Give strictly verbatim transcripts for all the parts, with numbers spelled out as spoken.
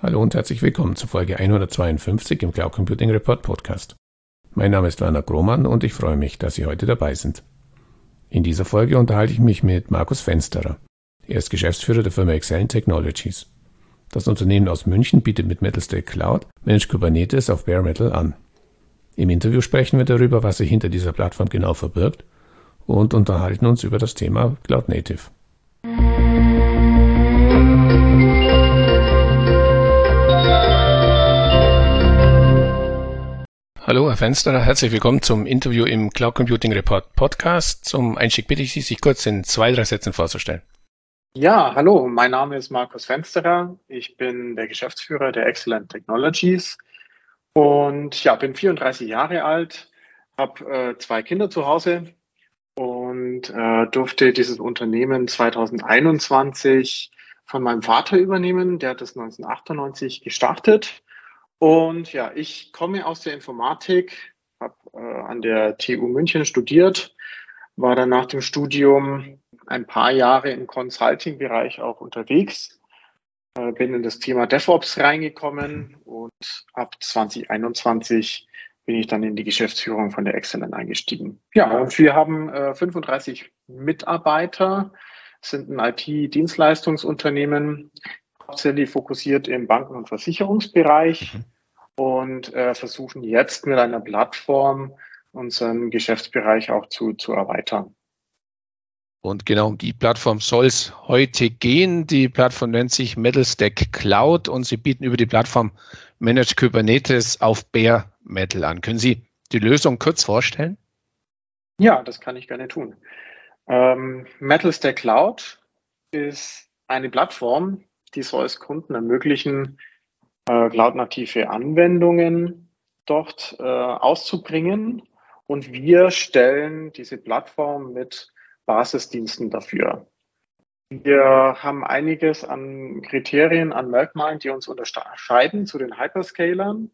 Hallo und herzlich willkommen zu Folge hundertzweiundfünfzig im Cloud Computing Report Podcast. Mein Name ist Werner Grohmann und ich freue mich, dass Sie heute dabei sind. In dieser Folge unterhalte ich mich mit Markus Fensterer. Er ist Geschäftsführer der Firma Excelent Technologies. Das Unternehmen aus München bietet mit Metalstack Cloud Managed Kubernetes auf Bare Metal an. Im Interview sprechen wir darüber, was sich hinter dieser Plattform genau verbirgt und unterhalten uns über das Thema Cloud Native. Hallo, Herr Fensterer, herzlich willkommen zum Interview im Cloud Computing Report Podcast. Zum Einstieg bitte ich Sie, sich kurz in zwei, drei Sätzen vorzustellen. Ja, hallo, mein Name ist Markus Fensterer. Ich bin der Geschäftsführer der Excelent Technologies und ja, bin vierunddreißig Jahre alt, habe äh, zwei Kinder zu Hause und äh, durfte dieses Unternehmen zweitausendeinundzwanzig von meinem Vater übernehmen. Der hat das neunzehnhundertachtundneunzig gestartet. Und ja, ich komme aus der Informatik, habe äh, an der T U München studiert, war dann nach dem Studium ein paar Jahre im Consulting-Bereich auch unterwegs, äh, bin in das Thema DevOps reingekommen und ab zwanzig einundzwanzig bin ich dann in die Geschäftsführung von der Excelent eingestiegen. Ja, und wir haben äh, fünfunddreißig Mitarbeiter, sind ein I T-Dienstleistungsunternehmen, hauptsächlich fokussiert im Banken- und Versicherungsbereich mhm. und äh, versuchen jetzt mit einer Plattform unseren Geschäftsbereich auch zu, zu erweitern. Und genau um die Plattform soll es heute gehen. Die Plattform nennt sich Metalstack Cloud und Sie bieten über die Plattform Managed Kubernetes auf Bare Metal an. Können Sie die Lösung kurz vorstellen? Ja, das kann ich gerne tun. Ähm, Metalstack Cloud ist eine Plattform, die soll es Kunden ermöglichen, äh, cloud-native Anwendungen dort äh, auszubringen. Und wir stellen diese Plattform mit Basisdiensten dafür. Wir haben einiges an Kriterien, an Merkmalen, die uns unterscheiden zu den Hyperscalern.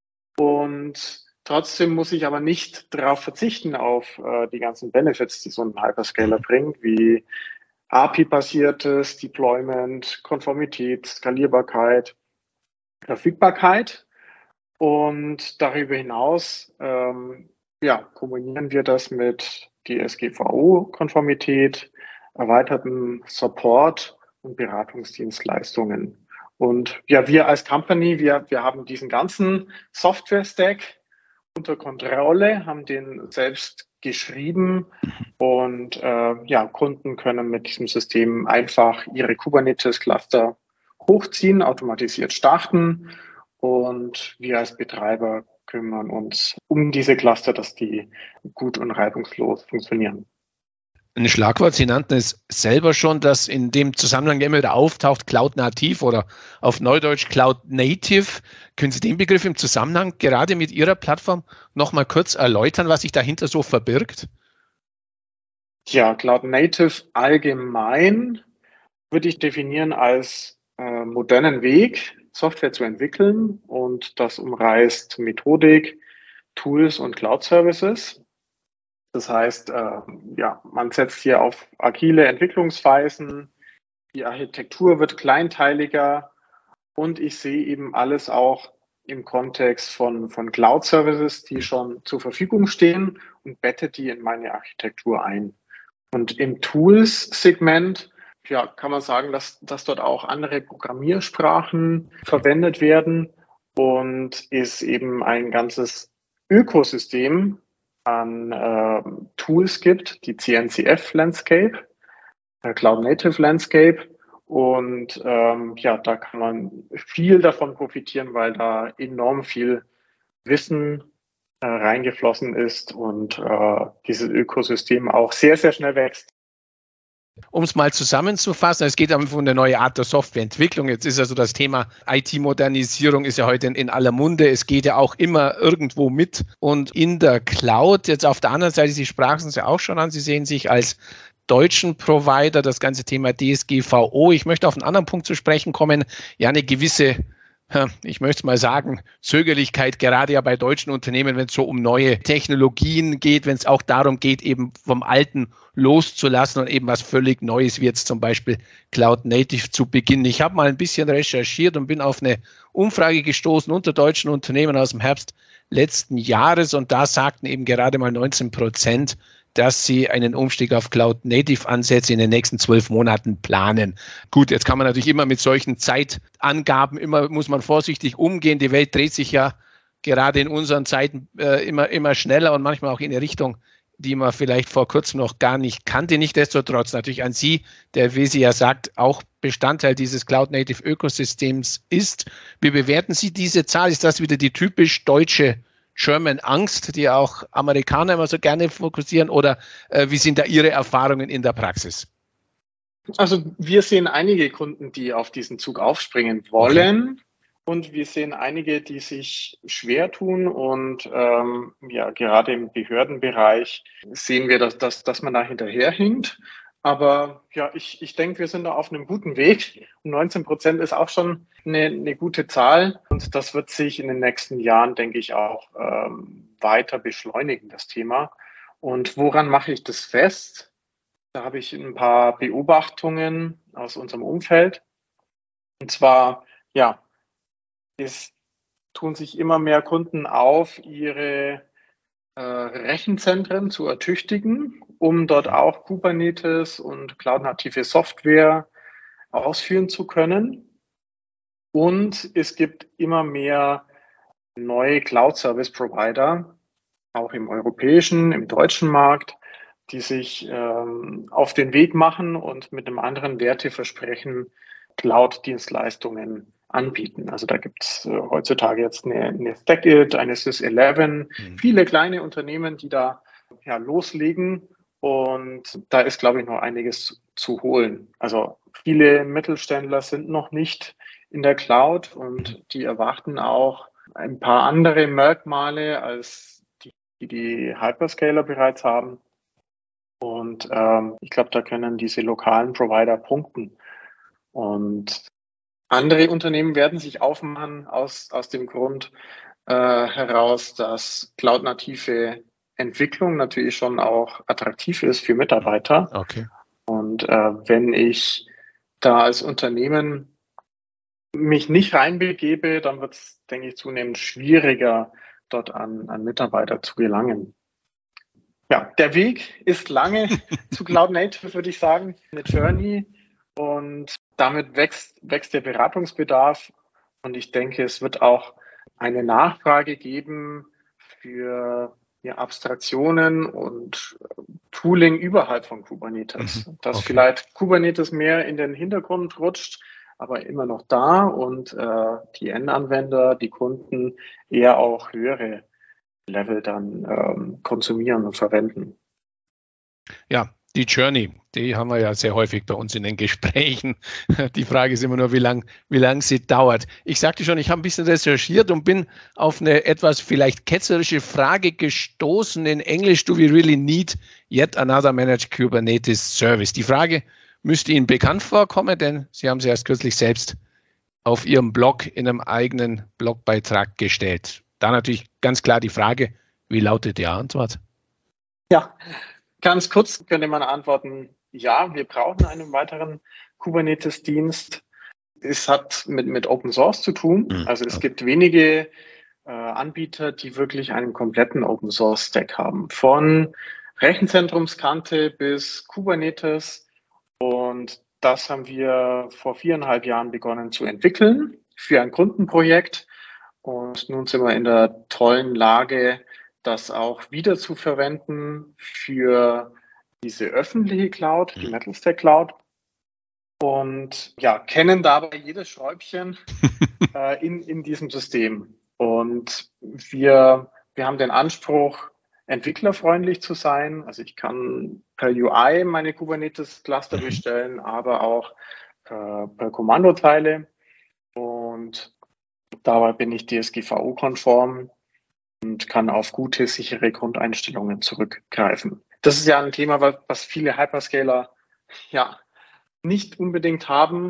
Und trotzdem muss ich aber nicht darauf verzichten, auf äh, die ganzen Benefits, die so ein Hyperscaler bringt, wie A P I-basiertes Deployment, Konformität, Skalierbarkeit, Verfügbarkeit. Und darüber hinaus ähm, ja, kombinieren wir das mit D S G V O-Konformität, erweiterten Support und Beratungsdienstleistungen. Und ja, wir als Company, wir, wir haben diesen ganzen Software-Stack unter Kontrolle, haben den selbst geschrieben und äh, ja, Kunden können mit diesem System einfach ihre Kubernetes-Cluster hochziehen, automatisiert starten und wir als Betreiber kümmern uns um diese Cluster, dass die gut und reibungslos funktionieren. Ein Schlagwort, Sie nannten es selber schon, dass in dem Zusammenhang immer wieder auftaucht, Cloud Nativ oder auf Neudeutsch Cloud Native. Können Sie den Begriff im Zusammenhang gerade mit Ihrer Plattform noch mal kurz erläutern, was sich dahinter so verbirgt? Ja, Cloud Native allgemein würde ich definieren als äh, modernen Weg, Software zu entwickeln, und das umreißt Methodik, Tools und Cloud Services. Das heißt, äh, ja, man setzt hier auf agile Entwicklungsweisen, die Architektur wird kleinteiliger und ich sehe eben alles auch im Kontext von, von Cloud Services, die schon zur Verfügung stehen, und bette die in meine Architektur ein. Und im Tools-Segment ja, kann man sagen, dass, dass dort auch andere Programmiersprachen verwendet werden und ist eben ein ganzes Ökosystem an äh, Tools gibt, die C N C F Landscape, äh, Cloud Native Landscape, und ähm, ja, da kann man viel davon profitieren, weil da enorm viel Wissen äh, reingeflossen ist und äh, dieses Ökosystem auch sehr, sehr schnell wächst. Um es mal zusammenzufassen, es geht um eine neue Art der Softwareentwicklung. Jetzt ist also das Thema I T-Modernisierung ist ja heute in, in aller Munde. Es geht ja auch immer irgendwo mit. Und in der Cloud, jetzt auf der anderen Seite, Sie sprachen es ja auch schon an, Sie sehen sich als deutschen Provider, das ganze Thema D S G V O. Ich möchte auf einen anderen Punkt zu sprechen kommen. Ja, eine gewisse ich möchte es mal sagen, Zögerlichkeit, gerade ja bei deutschen Unternehmen, wenn es so um neue Technologien geht, wenn es auch darum geht, eben vom Alten loszulassen und eben was völlig Neues wie jetzt zum Beispiel Cloud Native zu beginnen. Ich habe mal ein bisschen recherchiert und bin auf eine Umfrage gestoßen unter deutschen Unternehmen aus dem Herbst letzten Jahres und da sagten eben gerade mal neunzehn Prozent, dass sie einen Umstieg auf Cloud-Native-Ansätze in den nächsten zwölf Monaten planen. Gut, jetzt kann man natürlich immer mit solchen Zeitangaben, immer muss man vorsichtig umgehen. Die Welt dreht sich ja gerade in unseren Zeiten äh, immer, immer schneller und manchmal auch in eine Richtung, die man vielleicht vor kurzem noch gar nicht kannte. Nichtsdestotrotz natürlich an Sie, der, wie Sie ja sagt, auch Bestandteil dieses Cloud-Native-Ökosystems ist. Wie bewerten Sie diese Zahl? Ist das wieder die typisch deutsche German Angst, die auch Amerikaner immer so gerne fokussieren, oder äh, wie sind da Ihre Erfahrungen in der Praxis? Also wir sehen einige Kunden, die auf diesen Zug aufspringen wollen, okay. Und wir sehen einige, die sich schwer tun und ähm, ja, gerade im Behördenbereich sehen wir, dass, dass, dass man da hinterherhinkt. Aber ja, ich, ich denke, wir sind da auf einem guten Weg. Und neunzehn Prozent ist auch schon eine, eine gute Zahl. Und das wird sich in den nächsten Jahren, denke ich, auch ähm, weiter beschleunigen, das Thema. Und woran mache ich das fest? Da habe ich ein paar Beobachtungen aus unserem Umfeld. Und zwar, ja, es tun sich immer mehr Kunden auf, ihre äh, Rechenzentren zu ertüchtigen, um dort auch Kubernetes und cloud-native Software ausführen zu können. Und es gibt immer mehr neue Cloud-Service-Provider, auch im europäischen, im deutschen Markt, die sich ähm, auf den Weg machen und mit einem anderen Werteversprechen Cloud-Dienstleistungen anbieten. Also da gibt es äh, heutzutage jetzt eine, eine StackIt, eine Sys elf, mhm. viele kleine Unternehmen, die da ja, loslegen. Und da ist, glaube ich, noch einiges zu holen. Also viele Mittelständler sind noch nicht in der Cloud und die erwarten auch ein paar andere Merkmale als die, die die Hyperscaler bereits haben. Und ähm, ich glaube, da können diese lokalen Provider punkten. Und andere Unternehmen werden sich aufmachen aus, aus dem Grund äh, heraus, dass cloud-native Entwicklung natürlich schon auch attraktiv ist für Mitarbeiter. Okay. Und äh, wenn ich da als Unternehmen mich nicht reinbegebe, dann wird es, denke ich, zunehmend schwieriger, dort an, an Mitarbeiter zu gelangen. Ja, der Weg ist lange zu Cloud Native, würde ich sagen, eine Journey. Und damit wächst, wächst der Beratungsbedarf. Und ich denke, es wird auch eine Nachfrage geben für ja, Abstraktionen und Tooling überhalb von Kubernetes. Mhm, dass okay. vielleicht Kubernetes mehr in den Hintergrund rutscht, aber immer noch da und äh, die Endanwender, die Kunden eher auch höhere Level dann ähm, konsumieren und verwenden. Ja, die Journey, die haben wir ja sehr häufig bei uns in den Gesprächen. Die Frage ist immer nur, wie lang, wie lang sie dauert. Ich sagte schon, ich habe ein bisschen recherchiert und bin auf eine etwas vielleicht ketzerische Frage gestoßen in Englisch. Do we really need yet another managed Kubernetes service? Die Frage müsste Ihnen bekannt vorkommen, denn Sie haben sie erst kürzlich selbst auf Ihrem Blog in einem eigenen Blogbeitrag gestellt. Da natürlich ganz klar die Frage, wie lautet die Antwort? Ja, ganz kurz könnte man antworten, ja, wir brauchen einen weiteren Kubernetes-Dienst. Es hat mit, mit Open Source zu tun. Also es gibt wenige äh, Anbieter, die wirklich einen kompletten Open Source Stack haben. Von Rechenzentrumskante bis Kubernetes. Und das haben wir vor viereinhalb Jahren begonnen zu entwickeln für ein Kundenprojekt. Und nun sind wir in der tollen Lage, das auch wieder zu verwenden für diese öffentliche Cloud, die Metalstack Cloud. Und ja, kennen dabei jedes Schräubchen äh, in, in diesem System. Und wir, wir haben den Anspruch, entwicklerfreundlich zu sein. Also ich kann per U I meine Kubernetes-Cluster bestellen, aber auch per, per Kommandozeile. Und dabei bin ich D S G V O-konform und kann auf gute, sichere Grundeinstellungen zurückgreifen. Das ist ja ein Thema, was viele Hyperscaler ja nicht unbedingt haben.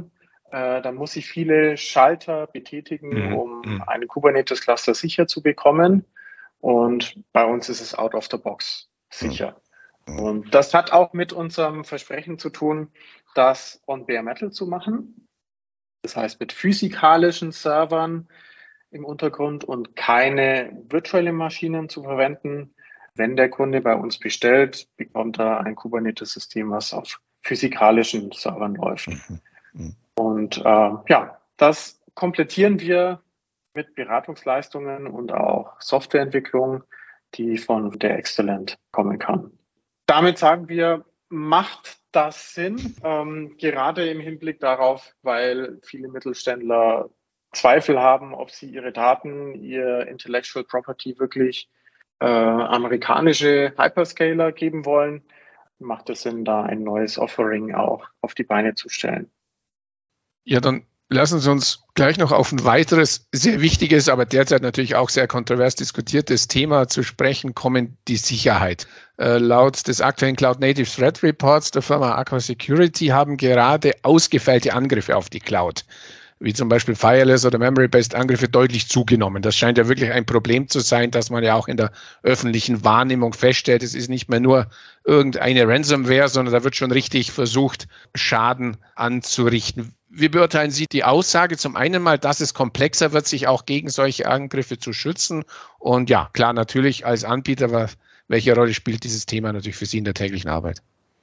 Äh, da muss ich viele Schalter betätigen, Mhm. um Mhm. einen Kubernetes-Cluster sicher zu bekommen. Und bei uns ist es out of the box sicher. Mhm. Und das hat auch mit unserem Versprechen zu tun, das on bare metal zu machen. Das heißt, mit physikalischen Servern im Untergrund und keine virtuellen Maschinen zu verwenden. Wenn der Kunde bei uns bestellt, bekommt er ein Kubernetes-System, was auf physikalischen Servern läuft. Mhm. Mhm. Und äh, ja, das komplettieren wir mit Beratungsleistungen und auch Softwareentwicklung, die von der Excellent kommen kann. Damit sagen wir, macht das Sinn, ähm, gerade im Hinblick darauf, weil viele Mittelständler Zweifel haben, ob sie ihre Daten, ihr Intellectual Property wirklich äh, amerikanische Hyperscaler geben wollen, macht es Sinn, da ein neues Offering auch auf die Beine zu stellen. Ja, dann lassen Sie uns gleich noch auf ein weiteres sehr wichtiges, aber derzeit natürlich auch sehr kontrovers diskutiertes Thema zu sprechen kommen, die Sicherheit. Äh, laut des aktuellen Cloud Native Threat Reports der Firma Aqua Security haben gerade ausgefeilte Angriffe auf die Cloud, wie zum Beispiel Fireless oder Memory-Based Angriffe, deutlich zugenommen. Das scheint ja wirklich ein Problem zu sein, dass man ja auch in der öffentlichen Wahrnehmung feststellt, es ist nicht mehr nur irgendeine Ransomware, sondern da wird schon richtig versucht, Schaden anzurichten. Wie beurteilen Sie die Aussage? Zum einen mal, dass es komplexer wird, sich auch gegen solche Angriffe zu schützen. Und ja, klar, natürlich als Anbieter, welche Rolle spielt dieses Thema natürlich für Sie in der täglichen Arbeit?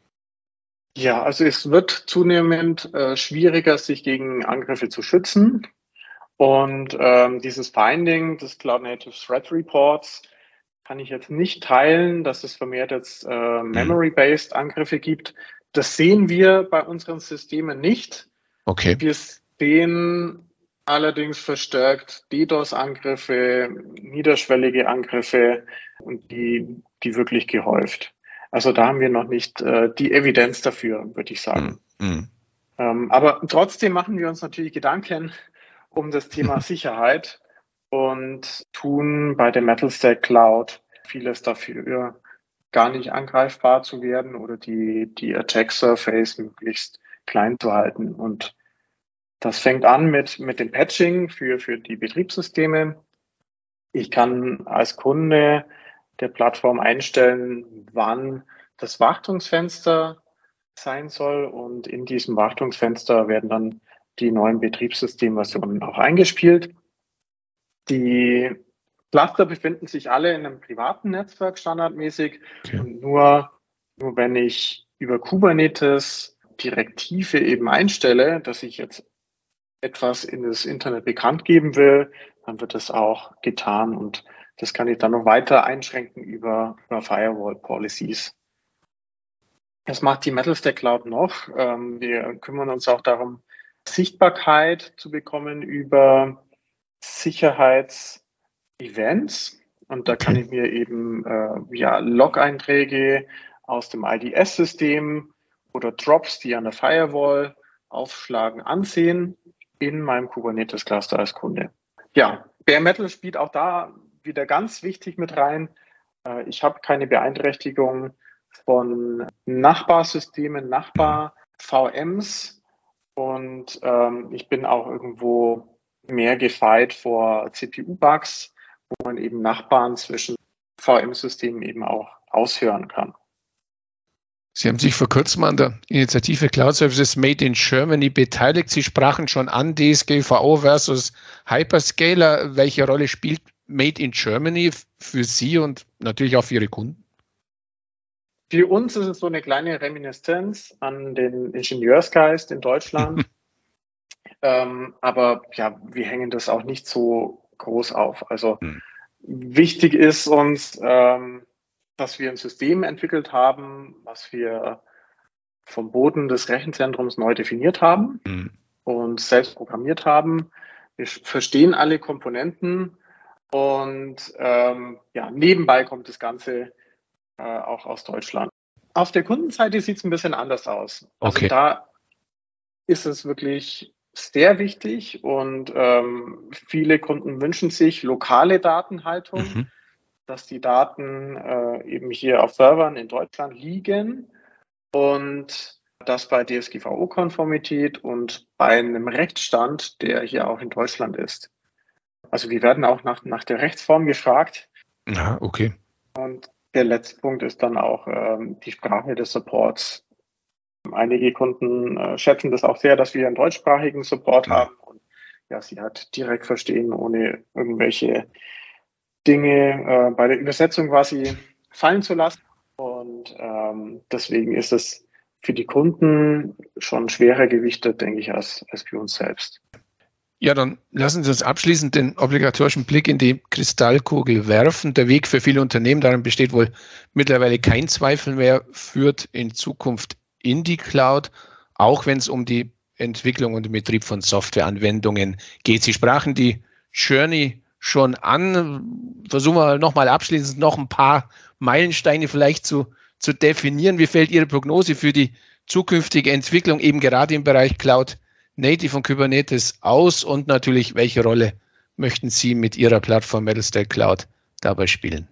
Ja, also es wird zunehmend äh, schwieriger, sich gegen Angriffe zu schützen. Und ähm, dieses Finding des Cloud Native Threat Reports kann ich jetzt nicht teilen, dass es vermehrt jetzt äh, Memory-Based Angriffe gibt. Das sehen wir bei unseren Systemen nicht. Okay. Wir sehen allerdings verstärkt DDoS-Angriffe, niederschwellige Angriffe und die, die wirklich gehäuft. Also da haben wir noch nicht äh, die Evidenz dafür, würde ich sagen. Mhm. Ähm, aber trotzdem machen wir uns natürlich Gedanken um das Thema Sicherheit und tun bei der MetalStack Cloud vieles dafür, gar nicht angreifbar zu werden oder die, die Attack Surface möglichst klein zu halten. Und das fängt an mit, mit dem Patching für, für die Betriebssysteme. Ich kann als Kunde der Plattform einstellen, wann das Wartungsfenster sein soll. Und in diesem Wartungsfenster werden dann die neuen Betriebssystemversionen auch eingespielt. Die Cluster befinden sich alle in einem privaten Netzwerk standardmäßig. Okay. Und nur, nur wenn ich über Kubernetes Direktive eben einstelle, dass ich jetzt etwas in das Internet bekannt geben will, dann wird das auch getan und das kann ich dann noch weiter einschränken über, über Firewall Policies. Das macht die MetalStack Cloud noch. Wir kümmern uns auch darum, Sichtbarkeit zu bekommen über Sicherheitsevents. Und da kann ich mir eben äh, ja, Log-Einträge aus dem I D S-System oder Drops, die an der Firewall aufschlagen, ansehen in meinem Kubernetes-Cluster als Kunde. Ja, Bare Metal spielt auch da wieder ganz wichtig mit rein. Äh, ich habe keine Beeinträchtigung von Nachbarsystemen, Nachbar-V Ms und ähm, ich bin auch irgendwo mehr gefeit vor C P U-Bugs, wo man eben Nachbarn zwischen V M-Systemen eben auch aushören kann. Sie haben sich vor kurzem an der Initiative Cloud Services Made in Germany beteiligt. Sie sprachen schon an D S G V O versus Hyperscaler. Welche Rolle spielt Made in Germany für Sie und natürlich auch für Ihre Kunden? Für uns ist es so eine kleine Reminiszenz an den Ingenieursgeist in Deutschland. ähm, aber ja, wir hängen das auch nicht so groß auf. Also hm. wichtig ist uns, ähm, dass wir ein System entwickelt haben, was wir vom Boden des Rechenzentrums neu definiert haben hm. und selbst programmiert haben. Wir verstehen alle Komponenten und ähm, ja, nebenbei kommt das Ganze auch aus Deutschland. Auf der Kundenseite sieht es ein bisschen anders aus. Also okay. Da ist es wirklich sehr wichtig und ähm, viele Kunden wünschen sich lokale Datenhaltung, mhm. dass die Daten äh, eben hier auf Servern in Deutschland liegen und Das bei D S G V O-Konformität und bei einem Rechtsstand, der hier auch in Deutschland ist. Also wir werden auch nach, nach der Rechtsform gefragt. Ja, okay. Und der letzte Punkt ist dann auch ähm, die Sprache des Supports. Einige Kunden äh, schätzen das auch sehr, dass wir einen deutschsprachigen Support ja. haben und ja, sie halt direkt verstehen, ohne irgendwelche Dinge äh, bei der Übersetzung quasi fallen zu lassen. Und ähm, deswegen ist es für die Kunden schon schwerer gewichtet, denke ich, als, als für uns selbst. Ja, dann lassen Sie uns abschließend den obligatorischen Blick in die Kristallkugel werfen. Der Weg für viele Unternehmen, darin besteht wohl mittlerweile kein Zweifel mehr, führt in Zukunft in die Cloud, auch wenn es um die Entwicklung und den Betrieb von Softwareanwendungen geht. Sie sprachen die Journey schon an. Versuchen wir nochmal abschließend noch ein paar Meilensteine vielleicht zu, zu definieren. Wie fällt Ihre Prognose für die zukünftige Entwicklung eben gerade im Bereich Cloud Native und Kubernetes aus? Und natürlich, welche Rolle möchten Sie mit Ihrer Plattform Metalstack Cloud dabei spielen?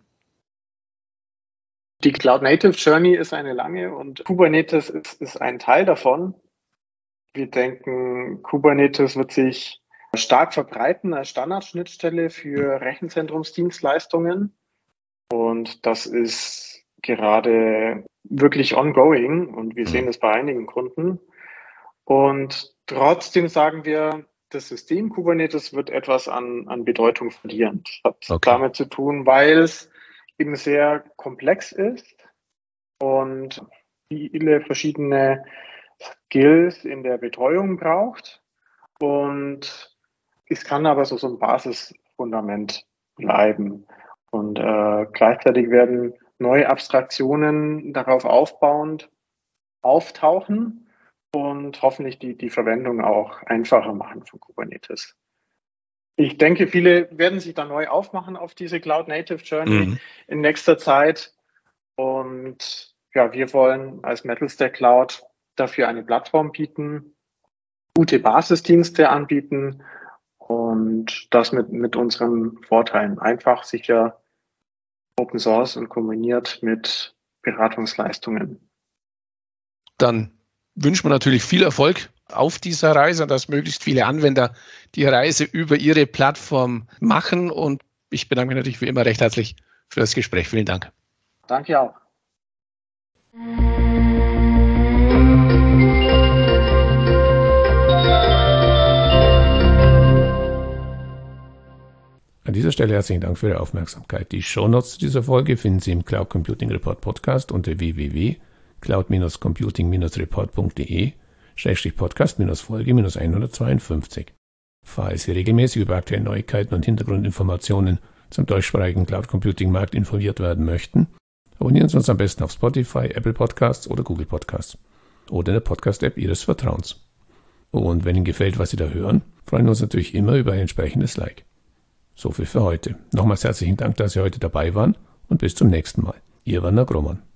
Die Cloud Native Journey ist eine lange und Kubernetes ist, ist ein Teil davon. Wir denken, Kubernetes wird sich stark verbreiten als Standardschnittstelle für Rechenzentrumsdienstleistungen. Und das ist gerade wirklich ongoing und wir sehen das bei einigen Kunden. Und trotzdem sagen wir, das System Kubernetes wird etwas an, an Bedeutung verlieren. Das hat okay. damit zu tun, weil es eben sehr komplex ist und viele verschiedene Skills in der Betreuung braucht. Und es kann aber so, so ein Basisfundament bleiben. Und äh, gleichzeitig werden neue Abstraktionen darauf aufbauend auftauchen und hoffentlich die, die Verwendung auch einfacher machen von Kubernetes. Ich denke, viele werden sich da neu aufmachen auf diese Cloud Native Journey mhm. in nächster Zeit. Und ja, wir wollen als Metalstack Cloud dafür eine Plattform bieten, gute Basisdienste anbieten und das mit, mit unseren Vorteilen. Einfach, sicher, Open Source und kombiniert mit Beratungsleistungen. Dann wünschen wir natürlich viel Erfolg auf dieser Reise, dass möglichst viele Anwender die Reise über ihre Plattform machen. Und ich bedanke mich natürlich wie immer recht herzlich für das Gespräch. Vielen Dank. Danke auch. An dieser Stelle herzlichen Dank für Ihre Aufmerksamkeit. Die Shownotes zu dieser Folge finden Sie im Cloud Computing Report Podcast unter w w w punkt cloud computing report punkt d e Schrägstrich Podcast Folge hundertzweiundfünfzig. Falls Sie regelmäßig über aktuelle Neuigkeiten und Hintergrundinformationen zum deutschsprachigen Cloud Computing Markt informiert werden möchten, abonnieren Sie uns am besten auf Spotify, Apple Podcasts oder Google Podcasts oder in der Podcast-App Ihres Vertrauens. Und wenn Ihnen gefällt, was Sie da hören, freuen wir uns natürlich immer über ein entsprechendes Like. So viel für heute. Nochmals herzlichen Dank, dass Sie heute dabei waren und bis zum nächsten Mal. Ihr Werner Grohmann.